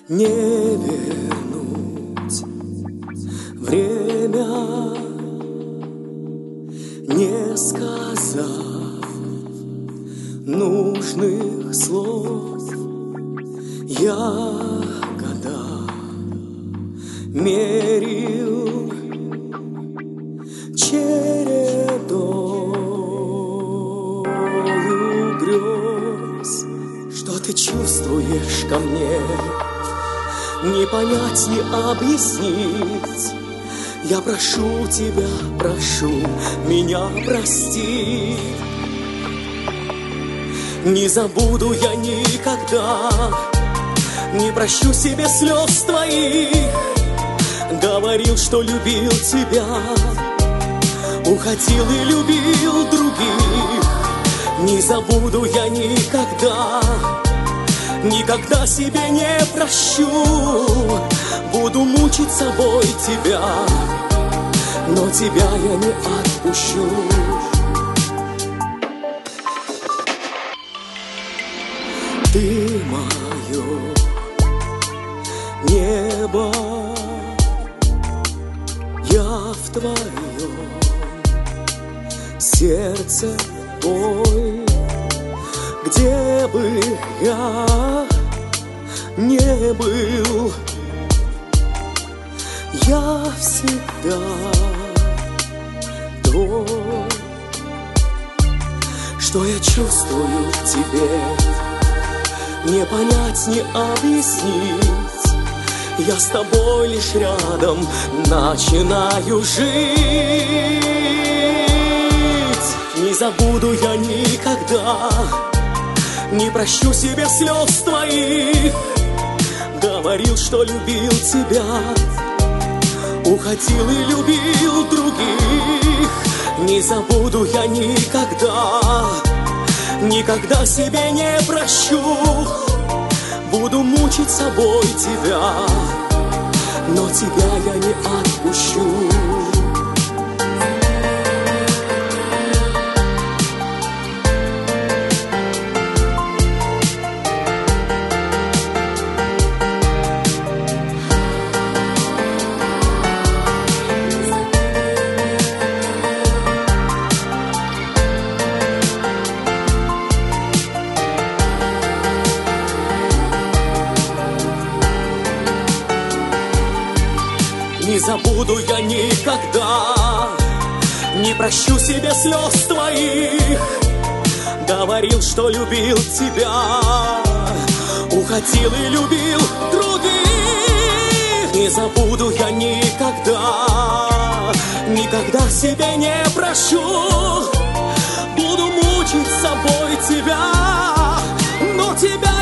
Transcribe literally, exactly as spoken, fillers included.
Не вернуть время, не сказав нужных слов. Я года мерил чередою грез. Что ты чувствуешь ко мне? Не понять, не объяснить. Я прошу тебя, прошу меня прости. Не забуду я никогда, не прощу себе слез твоих. Говорил, что любил тебя, уходил и любил других. Не забуду я никогда, никогда себе не прощу. Буду мучить собой тебя, но тебя я не отпущу. Ты мое небо, я в твоем сердце бой. Где бы я не был, я всегда твой. Что я чувствую к тебе, не понять, не объяснить. Я с тобой лишь рядом начинаю жить. Не забуду я никогда, не прощу себе слез твоих. Говорил, что любил тебя, уходил и любил других. Не забуду я никогда, никогда себе не прощу. Буду мучить собой тебя, но тебя я не отпущу. Не забуду я никогда, не прощу себе слез твоих. Говорил, что любил тебя, уходил и любил других. Не забуду я никогда, никогда себе не прощу. Буду мучить собой тебя, но тебя